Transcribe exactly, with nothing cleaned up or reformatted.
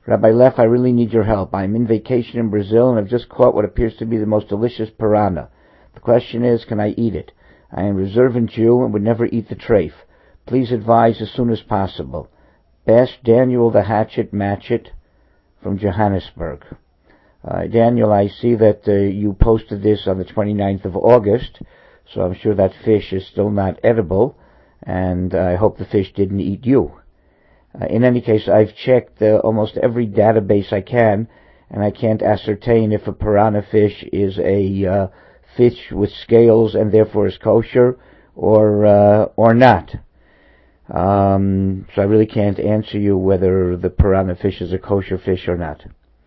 Rabbi Leff, I really need your help. I'm in vacation in Brazil and have just caught what appears to be the most delicious piranha. The question is, can I eat it? I am a observant Jew and would never eat the treif. Please advise as soon as possible. Best, Daniel the Hatchet Matchet from Johannesburg. Uh, Daniel, I see that uh, you posted this on the twenty-ninth of August, so I'm sure that fish is still not edible, and I hope the fish didn't eat you. Uh, in any case, I've checked uh, almost every database I can, and I can't ascertain if a piranha fish is a uh, fish with scales and therefore is kosher or uh, or not. Um, so I really can't answer you whether the piranha fish is a kosher fish or not.